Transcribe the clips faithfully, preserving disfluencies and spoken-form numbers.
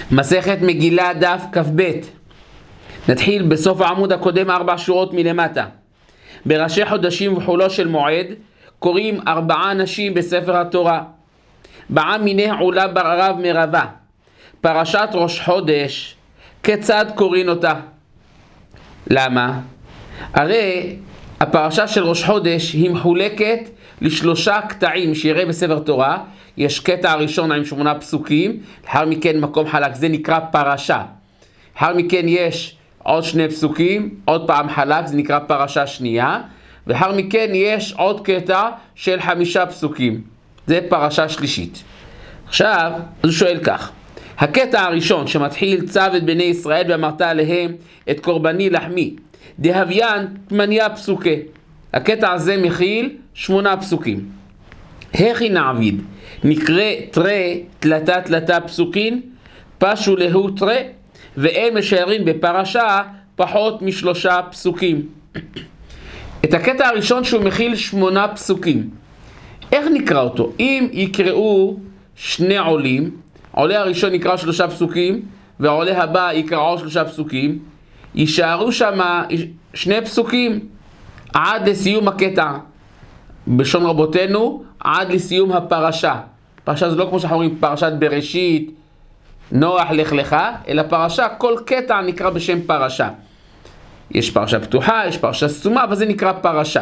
מסכת מגילה דף כ"ב. נתחיל בסוף העמוד הקודם ארבע שורות מלמטה. בראשי חודשים וחולו של מועד קוראים ארבעה נשים בספר התורה. בעם מיני עולה ברב מרבה. פרשת ראש חודש, כיצד קוראים אותה? למה? הרי הפרשה של ראש חודש היא מחולקת לשלושה קטעים שיראה בספר תורה. יש קטע הראשון עם שמונה פסוקים, לאחר מכן מקום חלק, זה נקרא פרשה. לאחר מכן יש עוד שני פסוקים, עוד פעם חלק, זה נקרא פרשה שנייה. ולאחר מכן יש עוד קטע של חמישה פסוקים, זה פרשה שלישית. עכשיו, אז הוא שואל כך, הקטע הראשון שמתחיל צו את בני ישראל ואמרת עליהם את קורבני לחמי, דהביין תמניה פסוקי. הקטע הזה מכיל שמונה פסוקים. הכי נעביד, נקרא תרי תלתה תלתה פסוקין, פשו להו תרי, ואין משיירים בפרשה פחות משלושה פסוקים. את הקטע הראשון שהוא מכיל שמונה פסוקים, איך נקרא אותו? אם יקראו שני עולים, עולה הראשון יקרא שלושה פסוקים, והעולה הבא יקרא עוד שלושה פסוקים, יישארו שם שני פסוקים עד לסיום הקטע. בשון רבותינו, עד לסיום הפרשה. פרשה זה לא כמו שאנחנו אומרים פרשת בראשית, נוח לך לך, אלא פרשה, כל קטע נקרא בשם פרשה. יש פרשה פתוחה, יש פרשה סתומה, אבל זה נקרא פרשה.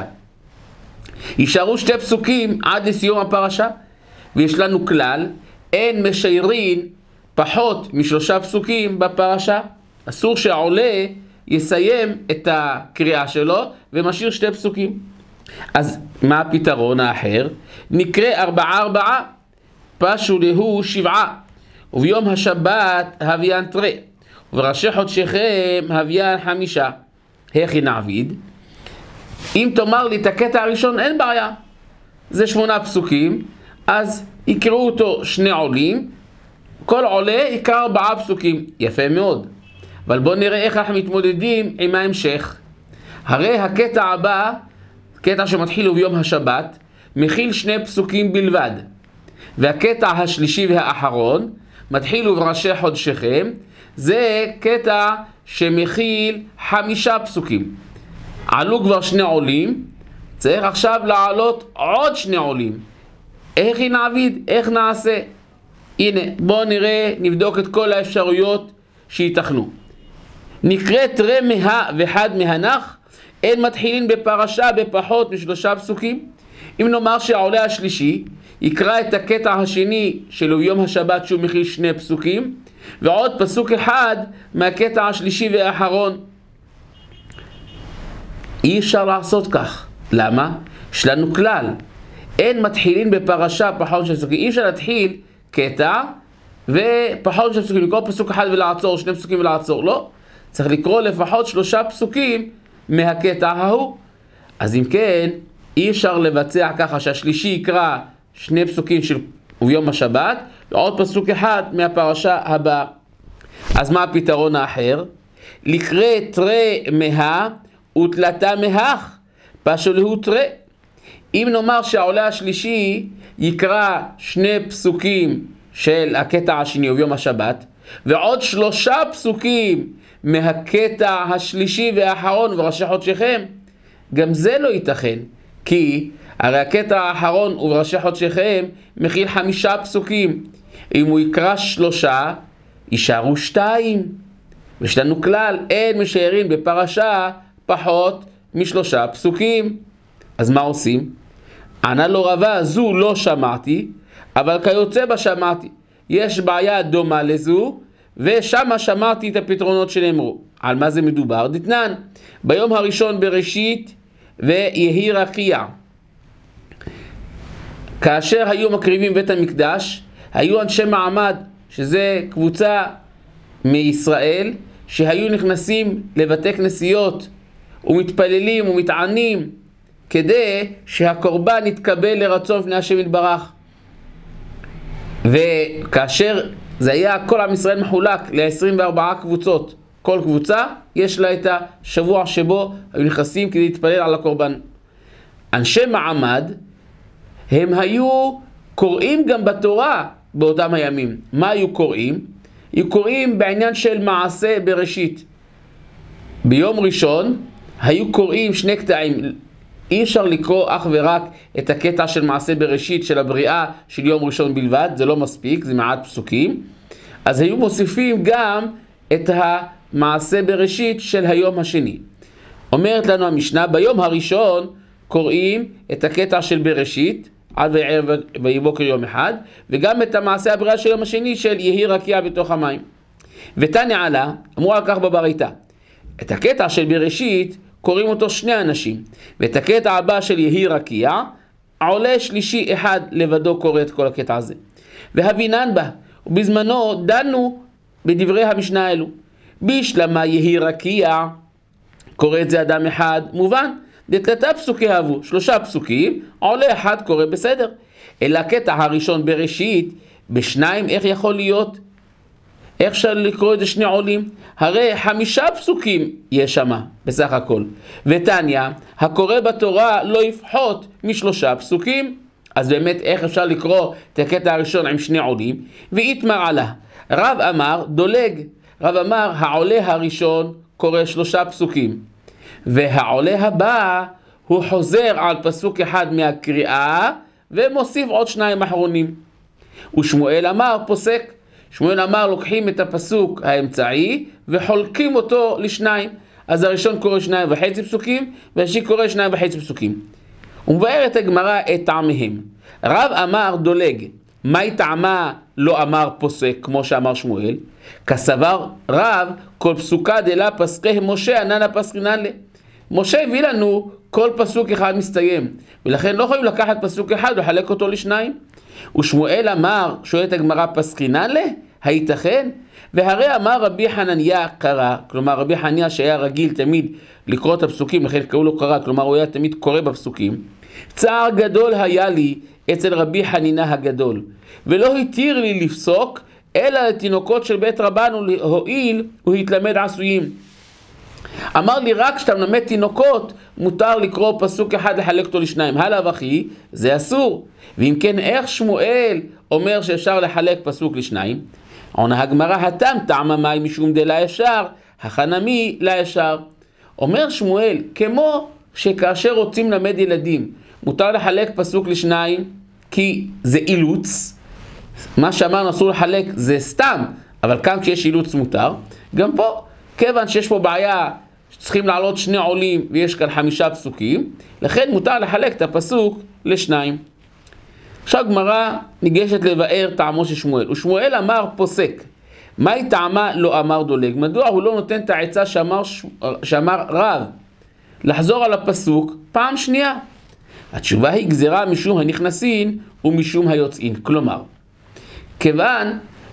יישארו שתי פסוקים עד לסיום הפרשה, ויש לנו כלל, אין משיירין פחות משלושה פסוקים בפרשה. אסור שהעולה יסיים את הקריאה שלו ומשאיר שתי פסוקים. אז מה הפתרון האחר? נקרא ארבעה ארבעה, פשו להו שבעה, וביום השבת הביין תרי, ובראשי חודשיכם הביין חמישה. הכי נעביד, אם תאמר לי את הקטע הראשון אין בעיה, זה שמונה פסוקים, אז יקראו אותו שני עולים, כל עולה יקרא ארבעה פסוקים. יפה מאוד, אבל בואו נראה איך אנחנו מתמודדים עם ההמשך. הרי הקטע הבא, קטע שמתחיל ביום השבת, מכיל שני פסוקים בלבד, והקטע השלישי והאחרון מתחיל ובראשי חודשיכם, זה קטע שמכיל חמישה פסוקים. עלו כבר שני עולים, צריך עכשיו לעלות עוד שני עולים. איך נעביד? איך נעשה? הנה, בואו נראה, נבדוק את כל האפשרויות שיתכנו. נקרא תרי מה וחד מהנח, אין מתחילים בפרשה בפחות משלושה פסוקים. אם נאמר שהעולה השלישי יקרא את הקטע השני שלו יום השבת שהוא מכיל שני פסוקים, ועוד פסוק אחד מהקטע השלישי והאחרון. אי אפשר לעשות כך. למה? יש לנו כלל, אין מתחילים בפרשה פחות משלושה פסוקים. אי אפשר להתחיל קטע ופחות משלושה פסוקים, לקרוא פסוק אחד ולעצור, שני פסוקים ולעצור. לא, צריך לקרוא לפחות שלושה פסוקים מהקטע ההוא. אז אם כן, אי אפשר לבצע ככה שהשלישי יקרא שני פסוקים של יום השבת ועוד פסוק אחד מהפרשה הבאה. אז מה הפתרון האחר? לקרוא תרי מה ותלתה מהך, פשו להו תרי. אם נאמר שהעולה השלישי יקרא שני פסוקים של הקטע השני ביום השבת ועוד שלושה פסוקים מהקטע השלישי והאחרון וראשי חודשיכם, גם זה לא ייתכן, כי הרי הקטע האחרון ובראשי חודשיכם מכיל חמישה פסוקים. אם הוא יקרא שלושה, יישארו שתיים. ויש לנו כלל, אין משיירים בפרשה פחות משלושה פסוקים. אז מה עושים? ענה לו רבה, זו לא שמעתי, אבל כיוצא בה שמעתי. יש בעיה דומה לזו, ושם שמעתי את הפתרונות שנאמרו. על מה זה מדובר? דתנן, ביום הראשון בראשית ויהי רקיע, כאשר היו מקריבים בית המקדש, היו אנשי מעמד, שזה קבוצה מישראל, שהיו נכנסים לבתי כנסיות ומתפללים ומתענים כדי שהקורבן יתקבל לרצון לפני השם יתברך. וכאשר זה היה כל עם ישראל מחולק ל-עשרים וארבע קבוצות, כל קבוצה יש לה את השבוע שבו היו נכנסים כדי להתפלל על הקורבן. אנשי מעמד הם היו קוראים גם בתורה באותם הימים. מה היו קוראים? היו קוראים בעניין של מעשה בראשית. ביום ראשון היו קוראים שני קטעים. אי אפשר לקרוא אך ורק את הקטע של מעשה בראשית של הבריאה של יום ראשון בלבד, זה לא מספיק, זה מעט פסוקים. אז היו מוסיפים גם את המעשה בראשית של היום השני. אומרת לנו המשנה, ביום הראשון קוראים את הקטע של בראשית, עד וערב ויבוקר יום אחד, וגם את המעשה הבריאה של יום השני של יהי רקיע בתוך המים. ותניא עלה, אמרו על כך בברייתא, את הקטע של בראשית קוראים אותו שני אנשים, ואת הקטע הבא של יהי רקיע, עולה שלישי אחד לבדו קורא את כל הקטע הזה. והבינן בה, ובזמנו דנו בדברי המשנה האלו. בישלמה יהי רקיע, קורא את זה אדם אחד, מובן, דתלתה פסוקי אהבו, שלושה פסוקים, עולה אחד קורא בסדר. אלא הקטע הראשון בראשית, בשניים איך יכול להיות? איך אפשר לקרוא את זה שני עולים? הרי חמישה פסוקים יש שמה בסך הכל. ותניא, הקורא בתורה לא יפחות משלושה פסוקים. אז באמת איך אפשר לקרוא את הקטע הראשון עם שני עולים? ואיתמר עלה. רב אמר דולג. רב אמר העולה הראשון קורא שלושה פסוקים. והעולה הבא הוא חוזר על פסוק אחד מהקריאה ומוסיף עוד שניים אחרונים. ושמואל אמר פוסק. שמואל אמר לוקחים את הפסוק האמצעי וחולקים אותו לשניים. אז הראשון קורא שניים וחצי פסוקים והשני קורא שניים וחצי פסוקים. ומבאר את הגמרא את טעמיהם. רב אמר דולג. מהי טעמה לא אמר פוסק כמו שאמר שמואל? כסבר רב כל פסוקה דלה פסקי משה עננה פסקינן לה. משה הביא לנו כל פסוק אחד מסתיים, ולכן לא יכולים לקחת פסוק אחד ולחלק אותו לשניים. ושמואל אמר, שואלת הגמרא פסקינן לה? הייתכן? והרי אמר רבי חנניה קרא, כלומר רבי חנניה שהיה רגיל תמיד לקרוא את הפסוקים, לכן קראו לו קרא, כלומר הוא היה תמיד קורא בפסוקים. צער גדול היה לי אצל רבי חנינה הגדול, ולא התיר לי לפסוק אלא לתינוקות של בית רבנו להועיל והתלמד עשויים. אמר לי רק כשאתה מלמד תינוקות מותר לקרוא פסוק אחד לחלק אותו לשניים, הלאה וכי זה אסור. ואם כן איך שמואל אומר שאפשר לחלק פסוק לשניים? עונה הגמרא התם טעמה מאי משום דלה אפשר, החנמי לה אפשר. אומר שמואל כמו שכאשר רוצים ללמד ילדים מותר לחלק פסוק לשניים כי זה אילוץ, מה שאמרנו אסור לחלק זה סתם, אבל כאן כשיש אילוץ מותר. גם פה כיוון שיש פה בעיה שצריכים לעלות שני עולים ויש כאן חמישה פסוקים, לכן מותר לחלק את הפסוק לשניים. עכשיו גמרא ניגשת לבאר טעמו של שמואל. ושמואל אמר פוסק. מהי טעמה לא אמר דולג? מדוע הוא לא נותן את העצה שאמר, שאמר רב לחזור על הפסוק פעם שנייה? התשובה היא גזירה משום הנכנסין ומשום היוצאין. כלומר, כיוון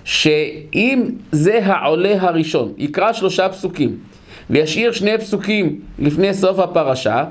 שאם זה העולה הראשון יקרא שלושה פסוקים וישאיר שני פסוקים לפני סוף הפרשה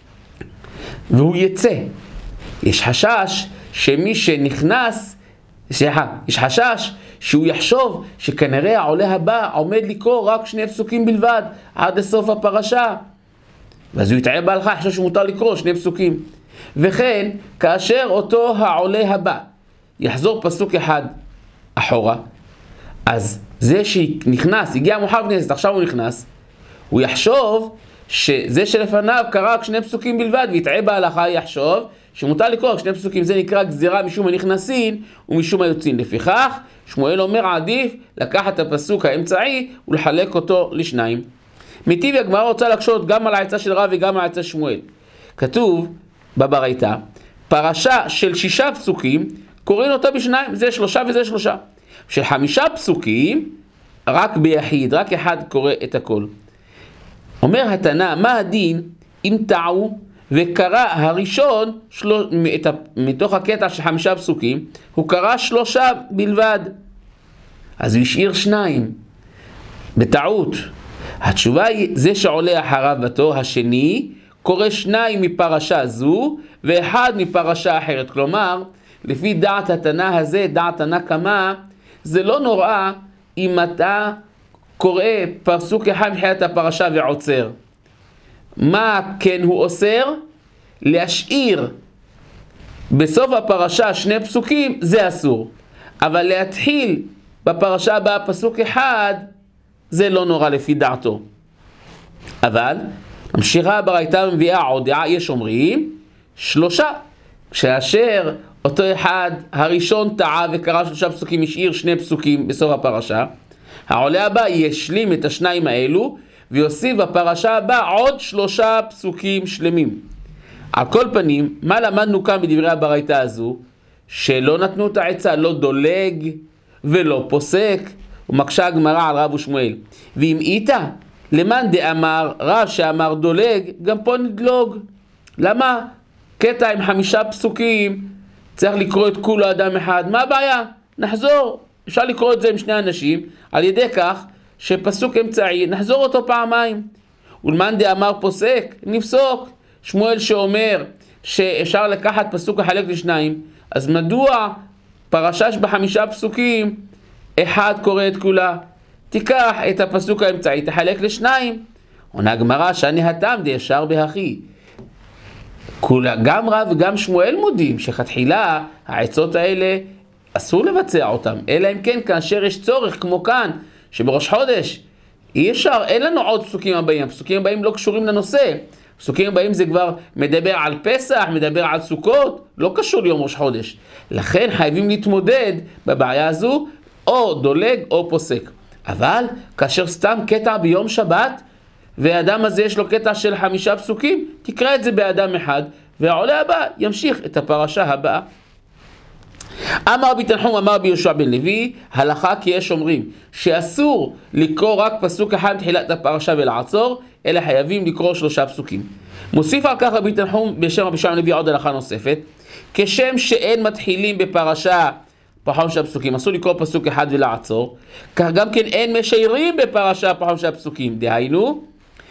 והוא יצא, יש חשש שמי שנכנס, סליחה, יש חשש שהוא יחשוב שכנראה העולה הבא עומד לקרוא רק שני פסוקים בלבד עד לסוף הפרשה, ואז הוא יתעב בהלכה, יחשוב שמותר לקרוא שני פסוקים. וכן כאשר אותו העולה הבא יחזור פסוק אחד אחורה, אז זה שנכנס, הגיע מוחר כנסת, עכשיו הוא נכנס, הוא יחשוב שזה שלפניו קרא רק שני פסוקים בלבד, ויתעב בהלכה יחשוב שמותר לקרוא רק שני פסוקים. זה נקרא גזירה משום הנכנסין ומשום היוצאין. לפיכך שמואל אומר עדיף לקחת את הפסוק האמצעי ולחלק אותו לשניים. מטבע הגמרא רוצה לקשות גם על העצה של רב וגם על העצה של שמואל. כתוב בברייתא פרשה של שישה פסוקים קוראים אותה בשניים, זה שלושה וזה שלושה. של חמישה פסוקים רק ביחיד, רק אחד קורא את הכל. אומר התנא, מה הדין אם טעו וקרא הראשון שלוש, מתוך הקטע של חמישה פסוקים הוא קרא שלושה בלבד, אז הוא השאיר שניים בטעות. התשובה היא זה שעולה אחריו בתור השני קורא שניים מפרשה זו ואחד מפרשה אחרת. כלומר לפי דעת התנא הזה, דעת תנא קמא, זה לא נורא אם אתה קורא פסוק אחד מתחילת הפרשה ועוצר. מה כן הוא אוסר? להשאיר בסוף הפרשה שני פסוקים זה אסור, אבל להתחיל בפרשה הבאה פסוק אחד, זה לא נורא לפי דעתו. אבל ממשיכה הברייתא ומביאה עוד דעה, יש אומרים שלושה, כאשר אותו אחד הראשון טעה וקרא שלושה פסוקים, השאיר שני פסוקים בסוף הפרשה, העולה הבא ישלים את השניים האלו ויוסיף בפרשה הבאה עוד שלושה פסוקים שלמים. על כל פנים, מה למדנו כאן בדברי הברייתא הזו? שלא נתנו את העצה, לא דולג ולא פוסק. ומקשה הגמרא על רב ושמואל, ואם איתה למאן דאמר רב שאמר דולג, גם פה נדלוג. למה? קטע עם חמישה פסוקים צריך לקרוא את כולו אדם אחד, מה הבעיה? נחזור, אפשר לקרוא את זה עם שני אנשים על ידי כך שפסוק אמצעי נחזור אותו פעמיים. ולמאן דאמר פוסק, נפסוק. שמואל שאומר שאפשר לקחת פסוק לחלק לשניים, אז מדוע פרשה בחמישה פסוקים אחד קורא את כולה? תיקח את הפסוק האמצעי, תחלק לשניים. עונה הגמרא שאני התם דאפשר בהכי. כולה, גם רב וגם שמואל מודים שכתחילה העצות האלה אסור לבצע אותם, אלא אם כן כאשר יש צורך, כמו כאן שבראש חודש אי אפשר, אין לנו עוד פסוקים הבאים, הפסוקים הבאים לא קשורים לנושא, פסוקים הבאים זה כבר מדבר על פסח, מדבר על סוכות, לא קשור ליום ראש חודש. לכן חייבים להתמודד בבעיה הזו, או דולג או פוסק. אבל כאשר סתם קטע ביום שבת, והאדם הזה יש לו קטע של חמישה פסוקים, תקרא את זה באדם אחד, והעולה הבא ימשיך את הפרשה הבאה. אמר רבי תנחום אמר רבי יהושע בן לוי, הלכה כי יש אומרים שאסור לקרוא רק פסוק אחד מתחילת הפרשה ולעצור, אלא חייבים לקרוא שלושה פסוקים. מוסיף על כך רבי תנחום בשם רבי יהושע בן לוי עוד הלכה נוספת, כשם שאין מתחילים בפרשה פחות של פסוקים, אסור לקרוא פסוק אחד ולעצור, כך גם כן אין משיירים בפרשה פחות של פסוקים, דהיינו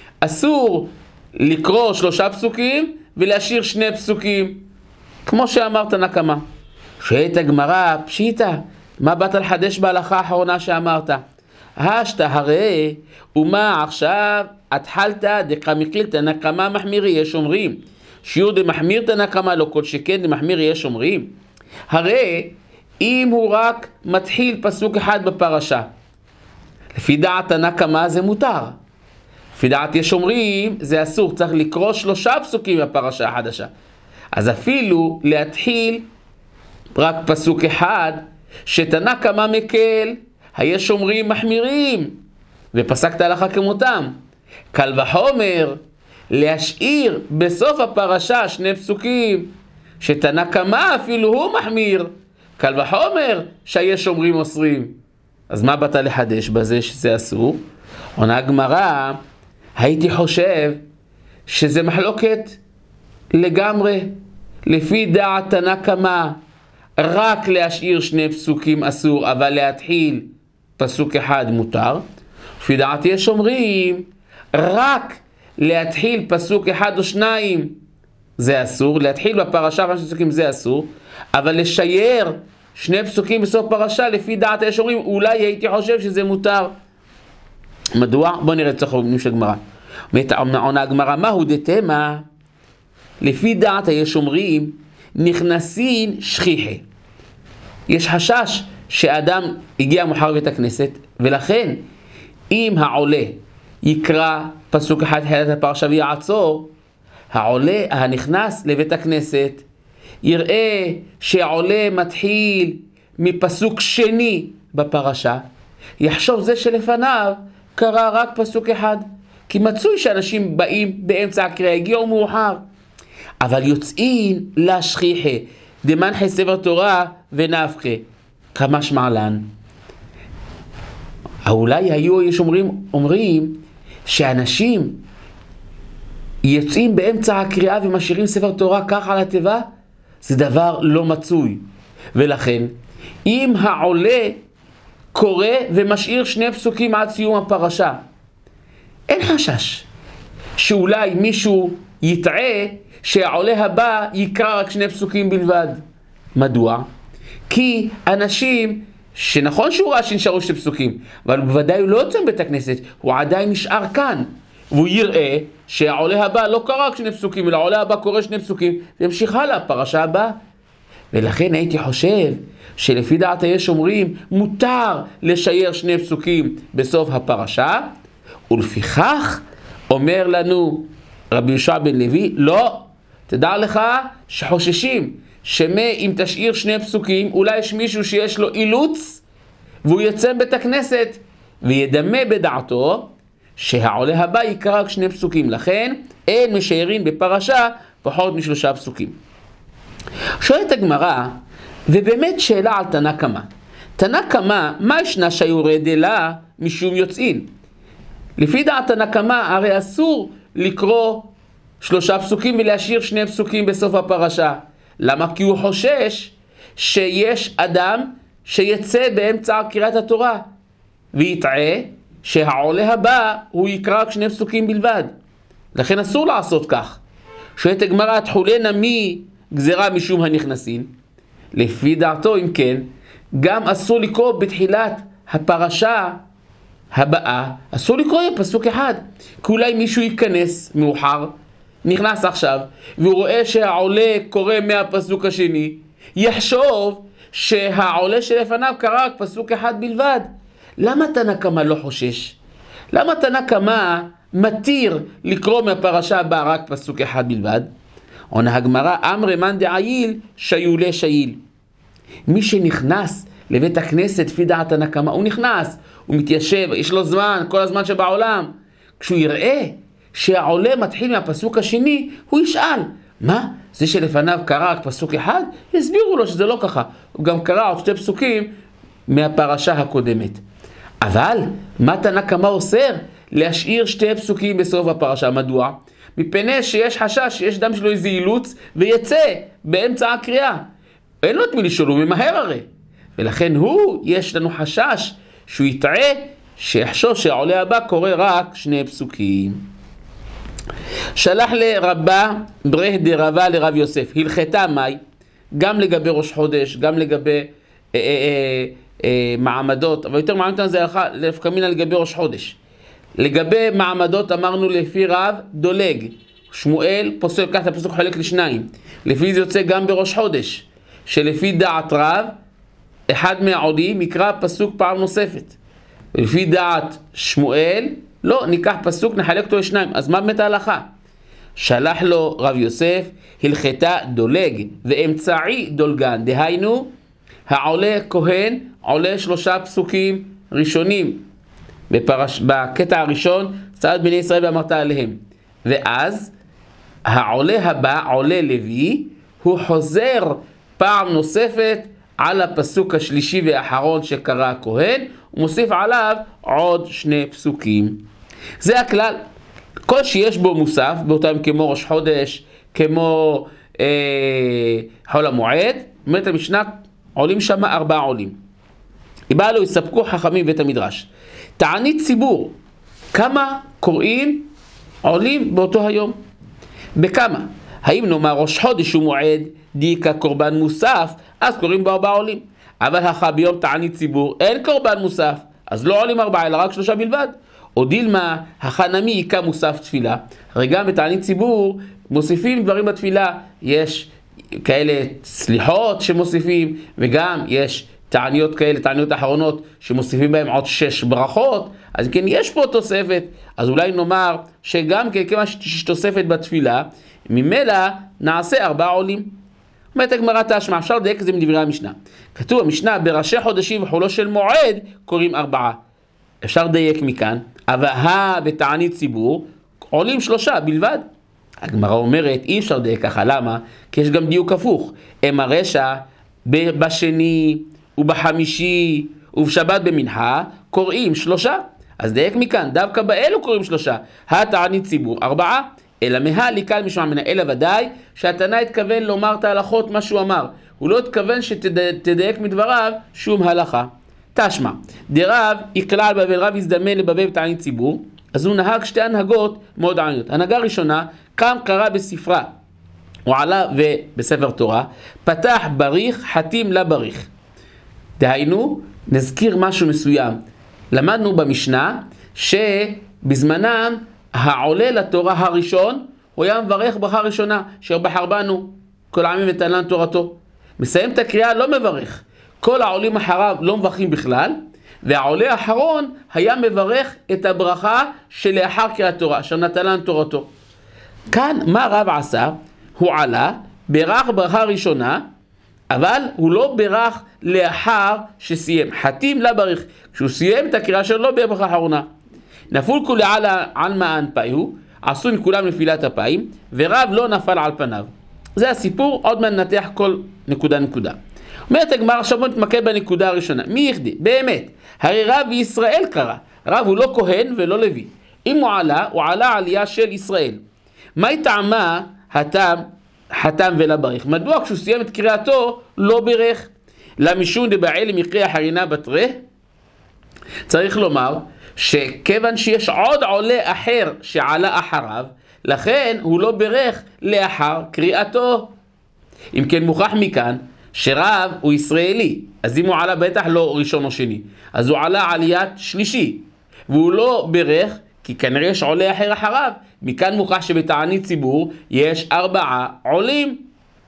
אסור לקרוא שלושה פסוקים ולהשאיר שני פסוקים, כמו שאמרת נקמה. שואלת הגמרא, פשיטה, מה באת לחדש בהלכה האחרונה שאמרת? השתה הרי, ומה עכשיו התחלת דקמיקילת נקמה מחמירי, יש אומרים שיעור דמחמיר תנקמה לא כל שכן דמחמיר יש אומרים. הרי אם הוא רק מתחיל פסוק אחד בפרשה, לפי דעת הנקמה זה מותר, לפי דעת יש אומרים זה אסור, צריך לקרוא שלושה פסוקים בפרשה החדשה. אז אפילו להתחיל רק פסוק אחד, שתנא קמא מקל, היש אומרים מחמירים, ופסקת הלכה כמותם. קל וחומר, להשאיר בסוף הפרשה שני פסוקים, שתנא קמא אפילו הוא מחמיר, קל וחומר שהיש אומרים אוסרים. אז מה באת לחדש בזה שזה אסור? עונה הגמרא, הייתי חושב שזה מחלוקת לגמרי, לפי דעת תנא קמא, רק להשאיר שני פסוקים אסור, אבל להתחיל פסוק אחד מותר. לפי דעת יש אומרים, רק להתחיל פסוק אחד או שניים זה אסור, להתחיל בפרשה שני פסוקים זה אסור, אבל לשייר שני פסוקים בסוף פרשה, לפי דעת יש אומרים, אולי הייתי חושב שזה מותר. מדוע? בוא נראה את סחרונים של גמרא. עונה הגמרא, מהו דתמה? לפי דעת יש אומרים, נכנסין שכיחה. יש חשש שאדם הגיע מאוחר לבית הכנסת, ולכן אם העולה יקרא פסוק אחד תחילת הפרשה ויעצור, העולה הנכנס לבית הכנסת יראה שהעולה מתחיל מפסוק שני בפרשה, יחשוב זה שלפניו קרא רק פסוק אחד, כי מצוי שאנשים באים באמצע הקריאה, הגיעו מאוחר. אבל יוצאים לשכיחה, דמנחי ספר תורה ונפקה, כמה שמעלן. אולי היו, יש אומרים, אומרים שאנשים יוצאים באמצע הקריאה ומשאירים ספר תורה ככה על הטבע, זה דבר לא מצוי. ולכן, אם העולה קורא ומשאיר שני פסוקים עד סיום הפרשה, אין חשש שאולי מישהו יטעה שהעולה הבא יקרא רק שני פסוקים בלבד. מדוע? כי אנשים שנכון שהוא ראה שנשארו שני פסוקים, אבל בוודאי הוא לא יוצא מבית הכנסת, הוא עדיין נשאר כאן, והוא יראה שהעולה הבא לא קרא רק שני פסוקים, אלא העולה הבא קורא שני פסוקים, וימשיך הלאה, פרשה הבאה. ולכן הייתי חושב שלפי דעת יש אומרים מותר לשייר שני פסוקים בסוף הפרשה, ולפיכך אומר לנו רבי יהושע בן לוי, לא, תדע לך שחוששים שמה אם תשאיר שני פסוקים, אולי יש מישהו שיש לו אילוץ והוא יצא בית הכנסת וידמה בדעתו שהעולה הבא יקרא רק שני פסוקים, לכן אין משיירים בפרשה פחות משלושה פסוקים. שואלת הגמרא, ובאמת שאלה על תנא קמא. תנא קמא, מה ישנה שיורד לה משום יוצאין? לפי דעת תנא קמא, הרי אסור לקרוא שלושה פסוקים ולהשאיר שני פסוקים בסוף הפרשה. למה? כי הוא חושש שיש אדם שיצא באמצע קריאת התורה ויטעה שהעולה הבא הוא יקרא רק שני פסוקים בלבד. לכן אסור לעשות כך. שואלת הגמרא, תחולנה מי גזירה משום הנכנסין? לפי דעתו, אם כן, גם אסור לקרוא בתחילת הפרשה הבאה, אסור לקרוא פסוק אחד, כי אולי מישהו ייכנס מאוחר, נכנס עכשיו, והוא רואה שהעולה קורא מהפסוק השני, יחשוב שהעולה שלפניו קרא רק פסוק אחד בלבד. למה תנא קמא לא חושש? למה תנא קמא מתיר לקרוא מהפרשה הבאה רק פסוק אחד בלבד? עונה הגמרא, אמרי מאן דעיל שיולה שייל. מי שנכנס לבית הכנסת לפי דעת תנא קמא, הוא נכנס, הוא מתיישב, יש לו זמן, כל הזמן שבעולם. כשהוא יראה שהעולה מתחיל מהפסוק השני, הוא ישאל, מה? זה שלפניו קרא רק פסוק אחד? יסבירו לו שזה לא ככה. הוא גם קרא עוד שתי פסוקים מהפרשה הקודמת. אבל מה תנא קמא אוסר? להשאיר שתי פסוקים בסוף הפרשה. מדוע? מפני שיש חשש שיש דם שלו איזה אילוץ ויצא באמצע הקריאה. אין לו את מי לשאול, הוא ממהר הרי. ולכן הוא, יש לנו חשש שהוא יטעה, שיחשוש שהעולה הבא קורא רק שני פסוקים. שלח לרבה ברה דרבה לרב יוסף, הלכתה מאי, גם לגבי ראש חודש, גם לגבי אה, אה, אה, אה, מעמדות, אבל יותר מעמדות זה הלכה לפקמינה לגבי ראש חודש. לגבי מעמדות אמרנו לפי רב דולג, שמואל פוסק, לקח את הפסוק חלק לשניים, לפי זה יוצא גם בראש חודש, שלפי דעת רב, אחד מהעולים יקרא פסוק פעם נוספת. ולפי דעת שמואל, לא, ניקח פסוק, נחלק אותו לשניים. אז מה באמת ההלכה? שלח לו רב יוסף, הלכתה דולג, ואמצעי דולגן. דהיינו, העולה כהן עולה שלושה פסוקים ראשונים. בפרש, בקטע הראשון, צעד בני ישראל ואמרת עליהם. ואז, העולה הבא, עולה לוי, הוא חוזר פעם נוספת על הפסוק השלישי והאחרון שקרא הכהן, ומוסיף עליו עוד שני פסוקים. זה הכלל. כל שיש בו מוסף, באותם כמו ראש חודש, כמו אה, חול המועד, אומרת המשנה, עולים שם ארבעה עולים. בא לו, יספקו חכמים בית המדרש. תענית ציבור, כמה קוראים עולים באותו היום? בכמה? האם נאמר ראש חודש ומועד, דיקה קורבן מוסף, אז קוראים בו ארבעה עולים. אבל הכא ביום תענית ציבור, אין קורבן מוסף, אז לא עולים ארבעה, אלא רק שלושה בלבד. או דילמה, הכא נמי עיקה מוסף תפילה. הרי גם בתענית ציבור מוסיפים דברים בתפילה, יש כאלה סליחות שמוסיפים, וגם יש תעניות כאלה, תעניות אחרונות, שמוסיפים בהם עוד שש ברכות, אז כן יש פה תוספת, אז אולי נאמר שגם כמה שיש תוספת בתפילה, ממילא נעשה ארבעה עולים. אומרת הגמרא תשמע, אפשר לדייק את זה מדברי המשנה. כתוב המשנה, בראשי חודשים וחולו של מועד קוראים ארבעה. אפשר לדייק מכאן, אבל הא בתענית ציבור עולים שלושה בלבד. הגמרא אומרת, אי אפשר לדייק ככה, למה? כי יש גם דיוק הפוך. הם הרשע בשני ובחמישי ובשבת במנחה קוראים שלושה. אז דייק מכאן, דווקא באלו קוראים שלושה. התענית ציבור ארבעה. אלא מהלי קל משמע מנה, אלא ודאי שהתנא התכוון לומר את ההלכות מה שהוא אמר. הוא לא התכוון שתדייק מדבריו שום הלכה. תשמע, דרב יקלל בבל, רב הזדמן לבבל בתענית ציבור, אז הוא נהג שתי הנהגות מאוד עניות. הנהגה ראשונה, קם קרא בספרה, הוא עלה ובספר תורה, פתח בריך, חתים לבריך. דהיינו, נזכיר משהו מסוים. למדנו במשנה שבזמנם העולה לתורה הראשון, הוא היה מברך ברכה ראשונה, אשר בחר בנו כל העמים ונתן לנו תורתו. מסיים את הקריאה לא מברך. כל העולים אחריו לא מברכים בכלל, והעולה האחרון היה מברך את הברכה שלאחר קריאת תורה, אשר נתן תורתו. כאן מה רב עשה? הוא עלה, ברך ברכה ראשונה, אבל הוא לא ברך לאחר שסיים. חתים לה ברך. כשהוא סיים את הקריאה שלו לא בברכה האחרונה. נפול כולי על מען פאיהו, עשו עם כולם נפילת אפיים, ורב לא נפל על פניו. זה הסיפור, עוד מעט ננתח כל נקודה נקודה. אומרת הגמרא, עכשיו בוא נתמקד בנקודה הראשונה. מי יכדי? באמת, הרי רב ישראל קרא. רב הוא לא כהן ולא לוי. אם הוא עלה, הוא עלה עלייה של ישראל. מהי טעמה התם, חתם ולברך? מדוע כשהוא סיים את קריאתו לא בירך? למשון דבעל מקריאה חרינה בתרה? צריך לומר שכיוון שיש עוד עולה אחר שעלה אחריו, לכן הוא לא בירך לאחר קריאתו. אם כן מוכח מכאן שרב הוא ישראלי, אז אם הוא עלה בטח לא ראשון או שני, אז הוא עלה עליית שלישי, והוא לא בירך כי כנראה יש עולה אחר אחריו. מכאן מוכח שבתענית ציבור יש ארבעה עולים.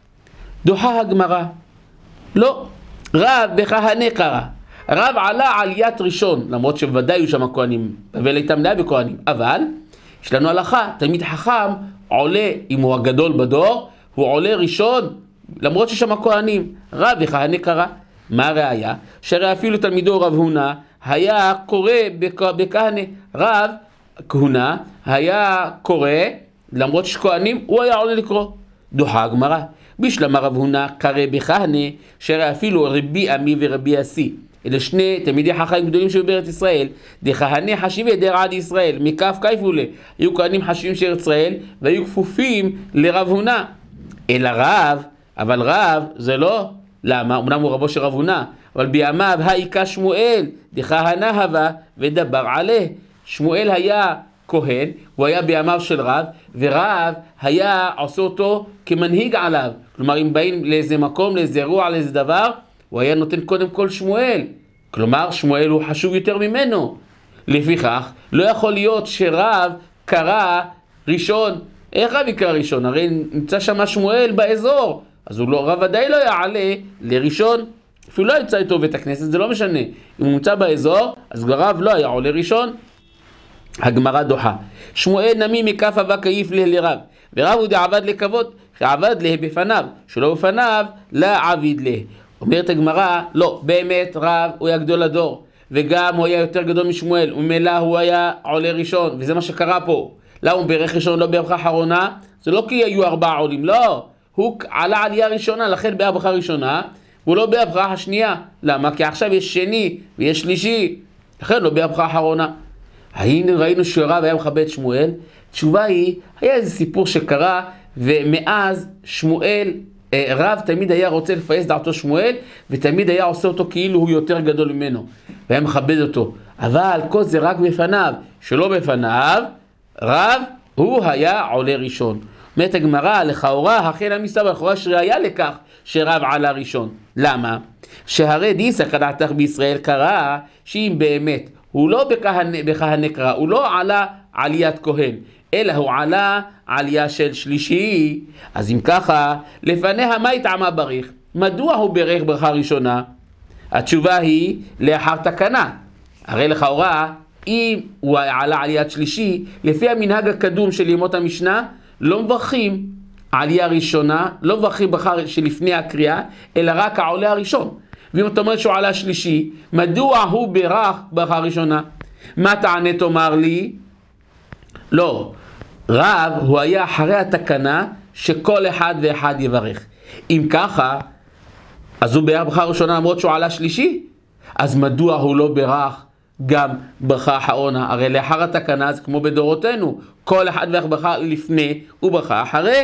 דוחה הגמרא, לא, רב בכהני קרא. רב עלה עליית ראשון, למרות שבוודאי היו שם כהנים, אבל איתם די בכהנים, אבל יש לנו הלכה, תלמיד חכם עולה, אם הוא הגדול בדור, הוא עולה ראשון, למרות ששם כהנים. רב בכהני קרא. מה הראיה? שהרי אפילו תלמידו רב הונא היה קורא בכהני. רב כהונה היה קורא, למרות שכהנים הוא היה עולה לקרוא. דוחה הגמרא, בשלמה רב הונא קרא בכהני, שהרי אפילו רבי עמי ורבי אסי, אלה שני תלמידי חכמים גדולים שהיו בארץ ישראל, דכהני חשיבי דרעד ישראל, מכף כיפולה, היו כהנים חשיבים של ארץ ישראל, והיו כפופים לרב הונא. אלא רב, אבל רב זה לא, למה? אמנם הוא רבו של רב הונא, אבל בימיו היכה שמואל, דכהנה הווה ודבר עליה. שמואל היה כהן, הוא היה בימיו של רב, ורב היה עושה אותו כמנהיג עליו. כלומר, אם באים לאיזה מקום, לאיזה אירוע, לאיזה דבר, הוא היה נותן קודם כל שמואל. כלומר, שמואל הוא חשוב יותר ממנו. לפיכך, לא יכול להיות שרב קרא ראשון. איך רב יקרא ראשון? הרי נמצא שם שמואל באזור. אז הוא לא, רב ודאי לא יעלה לראשון. אפילו לא ימצא איתו בית הכנסת, זה לא משנה. אם הוא נמצא באזור, אז רב לא היה עולה ראשון. הגמרא דוחה. שמואל נמי מכף אבא כיף לה לרב. ורב הוא דעבד לכבוד, שעבד לה בפניו, שלא בפניו, לא עביד לה. אומרת הגמרא, לא, באמת רב הוא היה גדול הדור, וגם הוא היה יותר גדול משמואל, וממילא הוא היה עולה ראשון, וזה מה שקרה פה. למה הוא בירך ראשון לא בברכה אחרונה? זה לא כי היו ארבעה עולים, לא. הוא עלה עלייה ראשונה, לכן בברכה ראשונה, והוא לא בברכה השנייה. למה? כי עכשיו יש שני ויש שלישי, לכן לא בברכה אחרונה. היינו ראינו שרב היה מכבד שמואל. תשובה היא, היה איזה סיפור שקרה, ומאז שמואל, רב תמיד היה רוצה לפייס דעתו שמואל, ותמיד היה עושה אותו כאילו הוא יותר גדול ממנו, והיה מכבד אותו. אבל כל זה רק בפניו, שלא בפניו, רב הוא היה עולה ראשון. אומרת הגמרא, לכאורה, אכן המסתבר, לכאורה יש ראיה לכך שרב עלה ראשון. למה? שהרי דיסא כדעתך בישראל קרא, שאם באמת הוא לא בכהני קרא, הוא לא עלה עליית כהן, אלא הוא עלה עלייה של שלישי. אז אם ככה, לפניה מה טעמה בריך? מדוע הוא ברך ברכה ראשונה? התשובה היא לאחר תקנה. הרי לכאורה, אם הוא עלה עליית שלישי, לפי המנהג הקדום של ימות המשנה, לא מברכים עלייה ראשונה, לא מברכים ברכה שלפני הקריאה, אלא רק העולה הראשון. ואם אתה אומר שהוא עלה שלישי, מדוע הוא ברך ברכה ראשונה? מה תענה תאמר לי? לא, רב הוא היה אחרי התקנה שכל אחד ואחד יברך. אם ככה, אז הוא ברך ברכה ראשונה למרות שהוא עלה שלישי? אז מדוע הוא לא ברך גם ברכה אחרונה? הרי לאחר התקנה זה כמו בדורותינו, כל אחד ואחד ברכה לפני וברכה אחרי.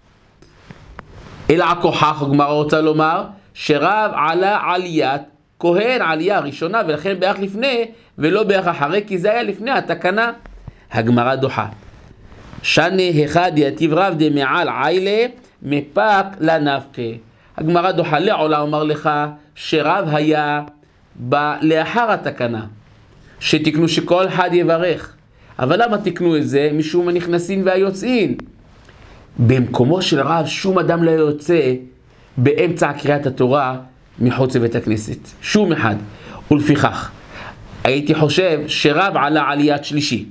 אלא הכוחך, הגמרא רוצה לומר, שרב עלה עליית כהן, עלייה ראשונה, ולכן ברך לפני ולא ברך אחרי, כי זה היה לפני התקנה. הגמרא דוחה. שני אחד יתיב רב דמעל עילה מפק לנפקה. הגמרא דוחה, לעולה אומר לך שרב היה ב- לאחר התקנה, שתקנו שכל אחד יברך. אבל למה תקנו את זה? משום הנכנסין והיוצאים. במקומו של רב שום אדם לא יוצא באמצע קריאת התורה מחוץ לבית הכנסת. שום אחד. ולפיכך, הייתי חושב שרב עלה עליית שלישי.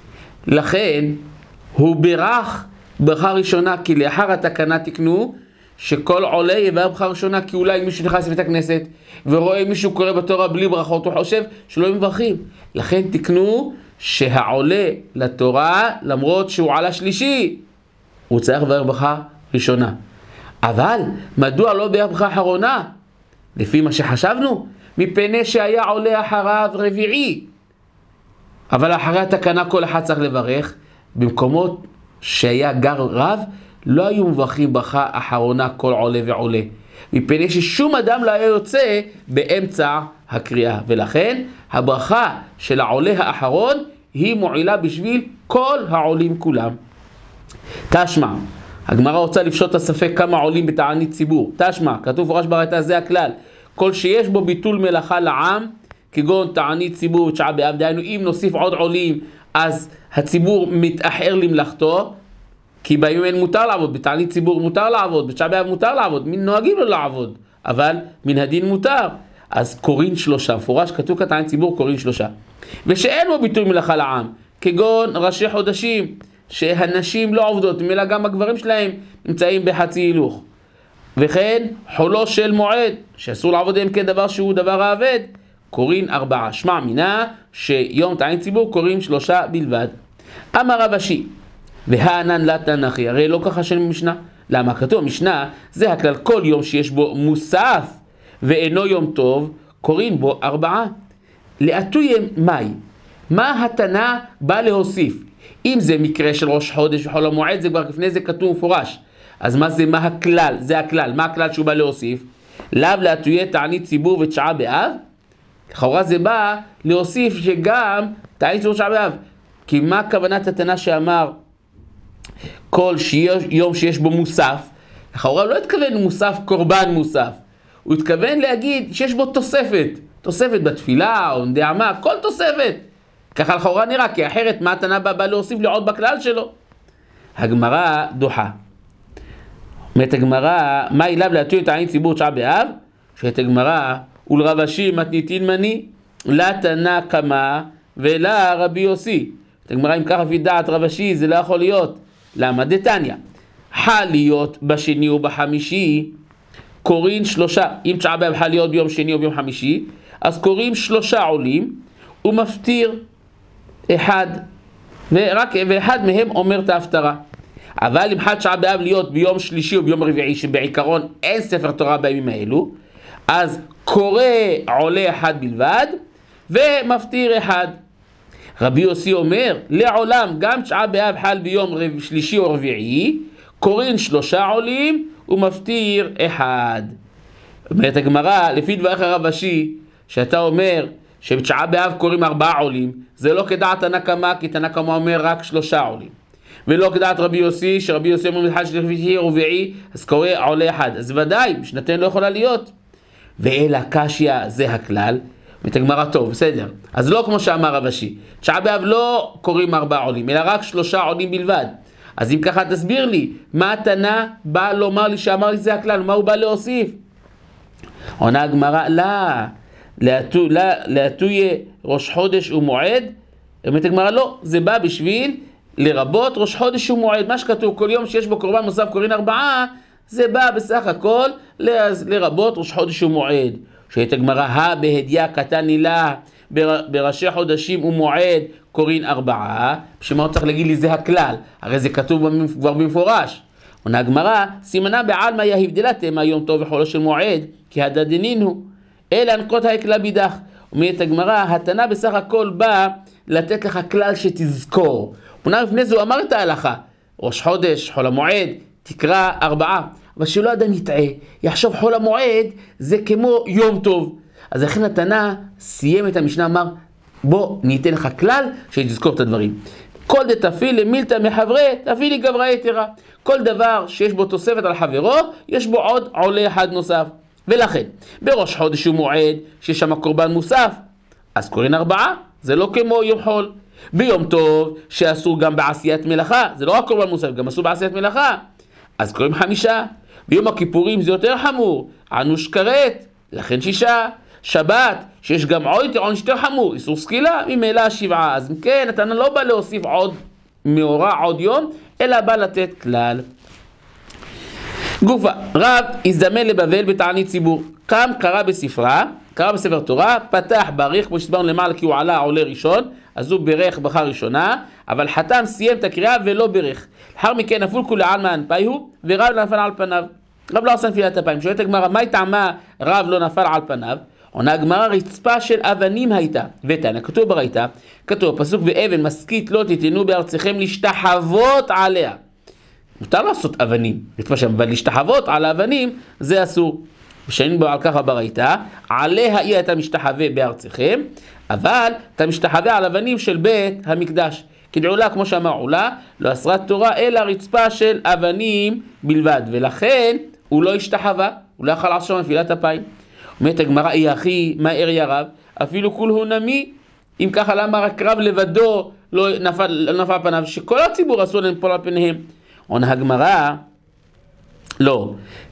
לכן, הוא בירך ברכה ראשונה, כי לאחר התקנה תקנו, שכל עולה יברך ברכה ראשונה, כי אולי מישהו נכנס לבית הכנסת, ורואה מישהו קורא בתורה בלי ברכות, הוא חושב שלא מברכים. לכן תקנו שהעולה לתורה, למרות שהוא עלה שלישי, הוא צריך לברך ברכה ראשונה. אבל, מדוע לא בירך ברכה אחרונה? לפי מה שחשבנו, מפני שהיה עולה אחריו רביעי. אבל אחרי התקנה כל אחד צריך לברך. במקומות שהיה גר רב, לא היו מברכים ברכה אחרונה כל עולה ועולה. מפני ששום אדם לא היה יוצא באמצע הקריאה. ולכן הברכה של העולה האחרון היא מועילה בשביל כל העולים כולם. תשמע, הגמרא רוצה לפשוט את הספק כמה עולים בתענית ציבור. תשמע, כתוב ראש ברייתא, זה הכלל. כל שיש בו ביטול מלאכה לעם, כגון תענית ציבור ותשעה באב, דהיינו אם נוסיף עוד עולים, אז הציבור מתאחר למלאכתו, כי ביום אין מותר לעבוד, בתענית ציבור מותר לעבוד, בתשעה באב מותר לעבוד, מן נוהגים לא לעבוד, אבל מן הדין מותר. אז קוראים שלושה, מפורש כתוב כתענית ציבור קוראים שלושה. ושאין בו ביטול מלאכה לעם, כגון ראשי חודשים, שהנשים לא עובדות, אלא גם הגברים שלהם נמצאים בחצי הילוך. וכן חולו של מועד, שאסור לעבוד עם כדבר שהוא דבר העבד, קוראים ארבעה. שמע מינה שיום תענית ציבור קוראים שלושה בלבד. אמר רב אשי, והענן לה תנכי, הרי לא ככה של משנה. למה? כתוב משנה, זה הכלל, כל יום שיש בו מוסף ואינו יום טוב, קוראים בו ארבעה. לאתויים מאי, מה התנה בא להוסיף? אם זה מקרה של ראש חודש וחול המועד, זה כבר לפני זה כתוב מפורש. אז מה זה, מה הכלל? זה הכלל. מה הכלל שהוא בא להוסיף? לאו לאתויי תענית ציבור ותשעה באב? לכאורה זה בא להוסיף שגם תענית ציבור ותשעה באב. כי מה כוונת התנה שאמר כל שיש, יום שיש בו מוסף? לכאורה לא התכוון מוסף קורבן מוסף. הוא התכוון להגיד שיש בו תוספת. תוספת בתפילה או נדעמה, כל תוספת. ככה לכאורה נראה, כי אחרת מה התנה בא, בא להוסיף לעוד בכלל שלו? הגמרא דוחה. אומרת הגמרא, מה אליו להטוי תענית ציבור תשעה באב? שאת הגמרא, ולרב אשי מתניתין מני, לה תנה כמה ולה רבי יוסי. את הגמרא, אם ככה לפי דעת רב אשי, זה לא יכול להיות. למה? דתניא. חל להיות בשני ובחמישי, קוראים שלושה. אם תשעה באב חל להיות ביום שני או ביום חמישי, אז קוראים שלושה עולים, ומפטיר אחד, ורק ואחד מהם אומר את ההפטרה. אבל אם חל תשעה באב להיות ביום שלישי או ביום רביעי, שבעיקרון אין ספר תורה בימים האלו, אז קורא עולה אחד בלבד, ומפטיר אחד. רבי יוסי אומר, לעולם גם תשעה באב חל ביום שלישי או רביעי, קוראים שלושה עולים, ומפטיר אחד. אומרת הגמרא, לפי דבריך רב אשי, שאתה אומר, שבתשעה באב קוראים ארבעה עולים, זה לא כדעת תנא קמא, כי תנא קמא אומר רק שלושה עולים. ולא כדעת רבי יוסי, שרבי יוסי אומר מתחל שלישי רביעי, אז קורא עולה אחד. אז ודאי, משנתן לא יכולה להיות. ואלא קשיא, זה הכלל. מתגמרה טוב, בסדר. אז לא כמו שאמר רב אשי. תשעה באב לא קוראים ארבעה עולים, אלא רק שלושה עולים בלבד. אז אם ככה תסביר לי, מה התנא בא לומר לי שאמר לי זה הכלל, מה הוא בא להוסיף? עונה הגמרא, לא. להטוי ראש חודש ומועד, אומרת הגמרא לא, זה בא בשביל לרבות ראש חודש ומועד, מה שכתוב כל יום שיש בו קורבן מוסף קוראים ארבעה, זה בא בסך הכל לרבות ראש חודש ומועד. שאת הגמרא, הא בהדיא קטני לה, בראשי חודשים ומועד קוראים ארבעה, בשביל מה צריך להגיד לי זה הכלל, הרי זה כתוב כבר במפורש. עונה הגמרא, סימנה בעלמא יהבדלה תמה יום טוב וחולו של מועד, כי הדדנין הוא אלא הנקות העקלה בידך. אומרת הגמרא, התנא בסך הכל בא לתת לך כלל שתזכור. פונה לפני זה הוא אמר את ההלכה, ראש חודש, חול המועד, תקרא ארבעה. אבל שלא אדם יטעה, יחשוב חול המועד זה כמו יום טוב. אז לכן התנא סיים את המשנה, אמר, בוא ניתן לך כלל שתזכור את הדברים. כל דתפיל למילתא מחברי, תפילי גברא יתרה. כל דבר שיש בו תוספת על חברו, יש בו עוד עולה אחד נוסף. ולכן, בראש חודש ומועד, שיש שם קורבן מוסף, אז קוראים ארבעה, זה לא כמו יום חול. ביום טוב, שאסור גם בעשיית מלאכה, זה לא רק קורבן מוסף, גם אסור בעשיית מלאכה, אז קוראים חמישה. ביום הכיפורים זה יותר חמור, אנוש כרת, לכן שישה. שבת, שיש גם עוד יותר עונש יותר חמור, איסור סקילה, ממילא שבעה. אז כן, אתה לא בא להוסיף עוד מאורע, עוד יום, אלא בא לתת כלל. גופה, רב הזדמן לבבל בתענית ציבור, קם קרא בספרה, קרא בספר תורה, פתח ברך, כמו שסברנו למעלה כי הוא עלה עולה ראשון, אז הוא ברך ברכה ראשונה, אבל חתם סיים את הקריאה ולא ברך. לאחר מכן נפול כולי עלמא אנפיהו, ורב לא נפל על פניו. רב לא עשה נפילת אפיים. שואלת הגמרא, מה טעמה רב לא נפל על פניו? עונה הגמרא, רצפה של אבנים הייתה. ותנא, כתוב ברייתא, כתוב פסוק באבן משכית לא תיתנו בארצכם להשתחוות עליה. מותר לעשות אבנים, רצפה שם, אבל להשתחוות על האבנים זה אסור. ושאין בו על ככה ברייתא, עליה היא הייתה משתחווה בארצכם, אבל אתה משתחווה על אבנים של בית המקדש. כדעולה, כמו שאמר עולה, לא אסרת תורה אלא רצפה של אבנים בלבד, ולכן הוא לא השתחווה, הוא לא יכול לעשות נפילת אפיים. אומרת הגמרא, אי אחי, מה אריה רב? אפילו כול הוא נמי, אם ככה למה רק רב לבדו לא נפל, לא נפל פניו, שכל הציבור אסור לנפול על פניהם. עונה הגמרא, לא,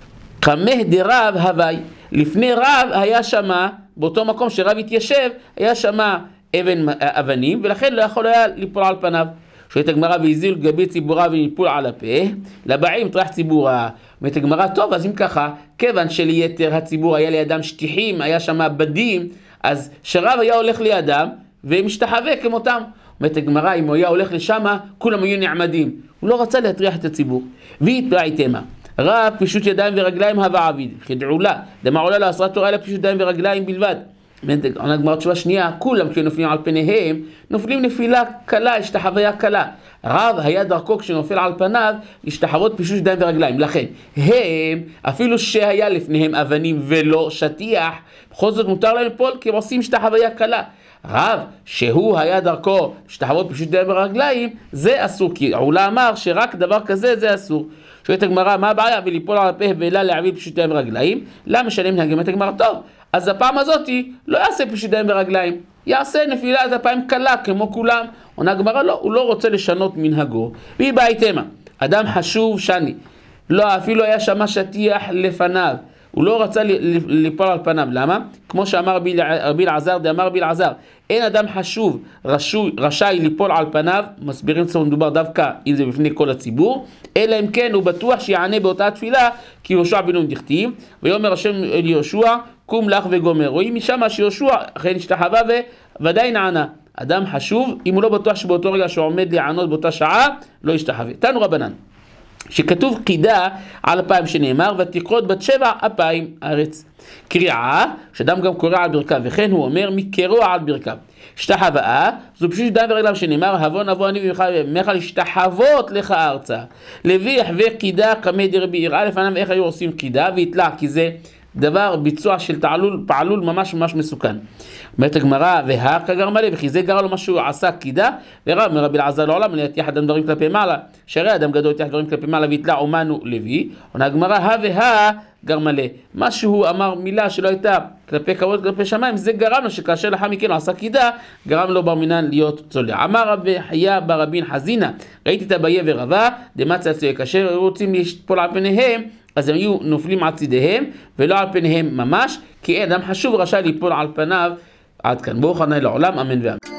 קמא דרב הווי, לפני רב היה שמה, באותו מקום שרב התיישב, היה שמה אבן, אבנים, ולכן לא יכול היה ליפול על פניו. שואלת הגמרא, והזיל גבי ציבורה וניפול על הפה, לבעים טרח ציבורה. אומרת הגמרא, טוב, אז אם ככה, כיוון שליתר הציבור היה לידם שטיחים, היה שם בדים, אז שרב היה הולך לידם, ומשתחווה כמותם. אומרת הגמרא, אם הוא היה הולך לשם, כולם היו נעמדים. הוא לא רצה להטריח את הציבור. והתבעיתמה. רב פשוט ידיים ורגליים הווה עביד. חדעו לה, דמה עולה לא אסרת תורה אלא פשוט ידיים ורגליים בלבד. עונה הגמרא תשובה שנייה, כולם כשנופלים על פניהם, נופלים נפילה קלה, השתחוויה קלה. רב היה דרכו כשנופל על פניו, השתחוות פשוט ידיים ורגליים. לכן, הם, אפילו שהיה לפניהם אבנים ולא שטיח, בכל זאת מותר להם ליפול כי הם עושים השתחוויה קלה. רב, שהוא היה דרכו השתחוות פשוט ידיים ורגליים, זה אסור, כי עולה אמר שרק דבר כזה זה אסור. שואלת הגמרא, מה הבעיה? וליפול על הפה ואלה להעביד פשוט ידיים ורגליים? למה שלם להגמת הגמרא? טוב, אז הפעם הזאת לא יעשה פשוט ידיים ורגליים, יעשה נפילת אפיים קלה כמו כולם. עונה הגמרא, לא, הוא לא רוצה לשנות מנהגו. והיא בהתאמה, אדם חשוב שני, לא, אפילו היה שמה שטיח לפניו, הוא לא רצה ליפול על פניו. למה? כמו שאמר רבי אלעזר, דאמר רבי אלעזר, אין אדם חשוב רשוי, רשאי ליפול על פניו, מסבירים צור מדובר דווקא אם זה בפני כל הציבור, אלא אם כן הוא בטוח שיענה באותה תפילה, כי יהושע בן נון דכתיב, ויאמר השם אל יהושע, קום לך וגומר. רואים משם שיהושע אכן השתחווה וודאי נענה. אדם חשוב, אם הוא לא בטוח שבאותו רגע שעומד לענות באותה שעה, לא ישתחווה. תנו רבנן, שכתוב קידה על אפיים שנאמר, ותקרות בת שבע אפיים ארץ. קריאה, שאדם גם קורא על ברכיו, וכן הוא אומר מקרוע על ברכיו. השתחווה, זו פשוט דם ורגליו שנאמר, הבוא נבוא אני ומך להשתחוות לך ארצה. לוי יחווה קידה קמא דרבי יראה לפניו איך היו עושים קידה, והתלה, כי זה דבר ביצוע של תעלול, פעלול ממש ממש מסוכן. אומרת הגמרא, והארכה גרמה לי, וכי זה גרם לו מה שהוא עשה קידה, ורב מרבי אלעזר לעולם, להטיח אדם דברים כלפי מעלה, שהרי אדם גדול יטיח דברים כלפי מעלה, והתלה אומנו לוי. עונה הגמרא, הא והא גרמה לי. מה שהוא אמר מילה שלא הייתה כלפי כבוד כלפי שמיים, זה גרם לו שכאשר לאחר מכן הוא עשה קידה, גרם לו בר מינן להיות צולע. אמר רבי חיה בר רבין חזינה, ראיתי את אביה ורבה, דמצא אצלי, כאשר רוצים לשפול על פניהם, אז הם היו נופלים על צידיהם, ולא על פניהם ממש, כי אדם חשוב רשאי ליפול על פניו. עד כאן, ברוך ה' לעולם, אמן ואמן.